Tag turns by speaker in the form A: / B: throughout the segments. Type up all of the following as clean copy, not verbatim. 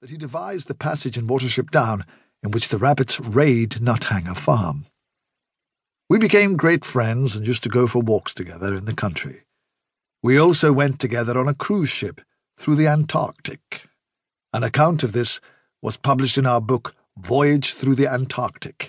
A: that he devised the passage in Watership Down in which the rabbits raid Nothanger Farm. We became great friends and used to go for walks together in the country. We also went together on a cruise ship through the Antarctic. An account of this was published in our book Voyage Through the Antarctic.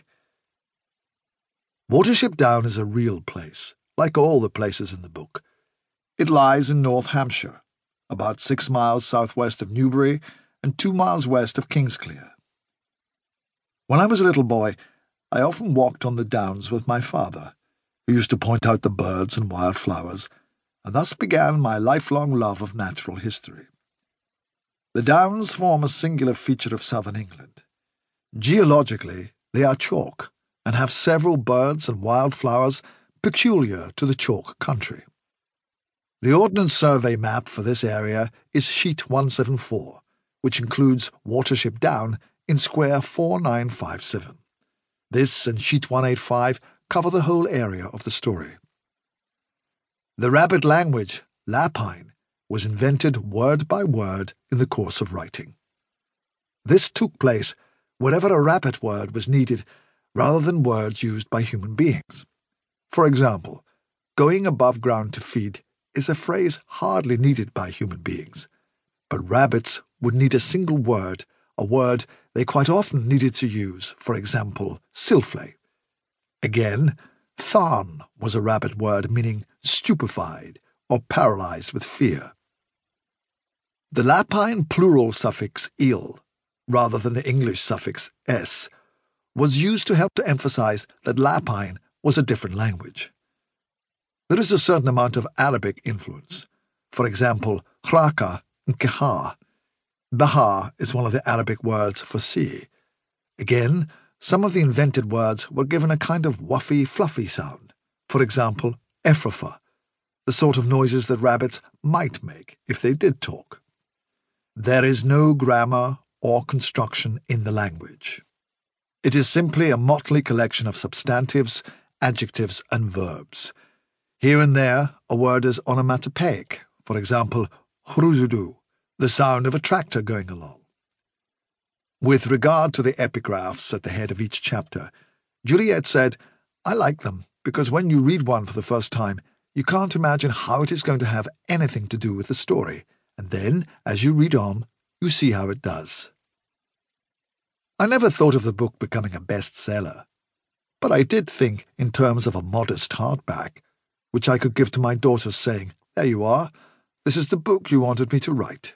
A: Watership Down is a real place, like all the places in the book. It lies in North Hampshire, about 6 miles southwest of Newbury and 2 miles west of Kingsclear. When I was a little boy, I often walked on the downs with my father, who used to point out the birds and wildflowers, and thus began my lifelong love of natural history. The downs form a singular feature of southern England. Geologically, they are chalk and have several birds and wildflowers peculiar to the chalk country. The Ordnance Survey map for this area is sheet 174, which includes Watership Down in square 4957. This and sheet 185 cover the whole area of the story. The rabbit language, Lapine, was invented word by word in the course of writing. This took place wherever a rabbit word was needed rather than words used by human beings. For example, going above ground to feed is a phrase hardly needed by human beings, but rabbits would need a single word, a word they quite often needed to use, for example, silflay. Again, Tharn was a rabbit word meaning stupefied or paralyzed with fear. The Lapine plural suffix il, rather than the English suffix s, was used to help to emphasize that Lapine was a different language. There is a certain amount of Arabic influence. For example, Khraka and Kehar. Bahar is one of the Arabic words for sea. Again, some of the invented words were given a kind of wuffy, fluffy sound. For example, Ephrafa, the sort of noises that rabbits might make if they did talk. There is no grammar or construction in the language. It is simply a motley collection of substantives, adjectives, and verbs. Here and there, a word is onomatopoeic, for example, hruzudu, the sound of a tractor going along. With regard to the epigraphs at the head of each chapter, Juliet said, "I like them because when you read one for the first time, you can't imagine how it is going to have anything to do with the story, and then, as you read on, you see how it does." I never thought of the book becoming a bestseller, but I did think in terms of a modest hardback, which I could give to my daughters saying, "There you are, this is the book you wanted me to write."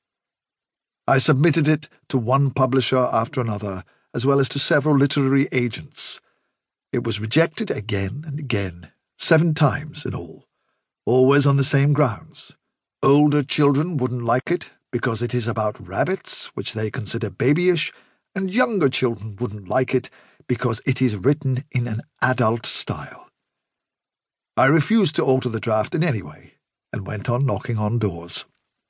A: I submitted it to one publisher after another, as well as to several literary agents. It was rejected again and again, 7 times in all, always on the same grounds. Older children wouldn't like it because it is about rabbits, which they consider babyish, and younger children wouldn't like it because it is written in an adult style. I refused to alter the draft in any way, and went on knocking on doors.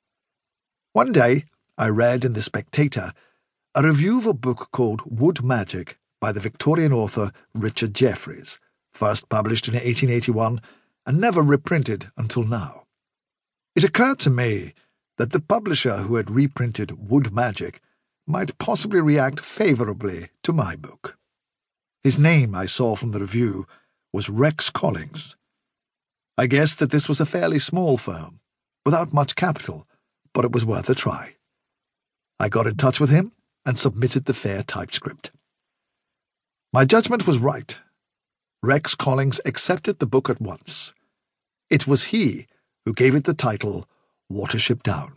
A: One day, I read in The Spectator a review of a book called Wood Magic by the Victorian author Richard Jefferies, first published in 1881 and never reprinted until now. It occurred to me that the publisher who had reprinted Wood Magic might possibly react favourably to my book. His name, I saw from the review, was Rex Collings. I guessed that this was a fairly small firm, without much capital, but it was worth a try. I got in touch with him and submitted the fair typescript. My judgment was right. Rex Collings accepted the book at once. It was he who gave it the title Watership Down.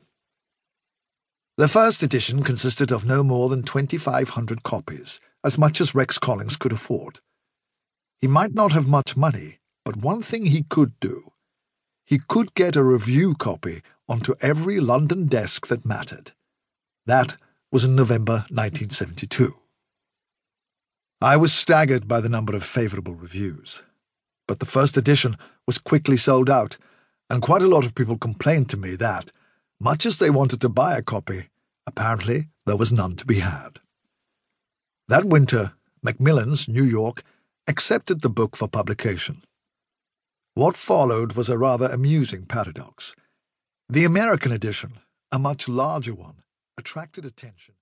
A: The first edition consisted of no more than 2,500 copies, as much as Rex Collings could afford. He might not have much money, but one thing he could do. He could get a review copy onto every London desk that mattered. That was in November 1972. I was staggered by the number of favourable reviews, but the first edition was quickly sold out, and quite a lot of people complained to me that, much as they wanted to buy a copy, apparently there was none to be had. That winter, Macmillan's, New York, accepted the book for publication. What followed was a rather amusing paradox. The American edition, a much larger one, attracted attention.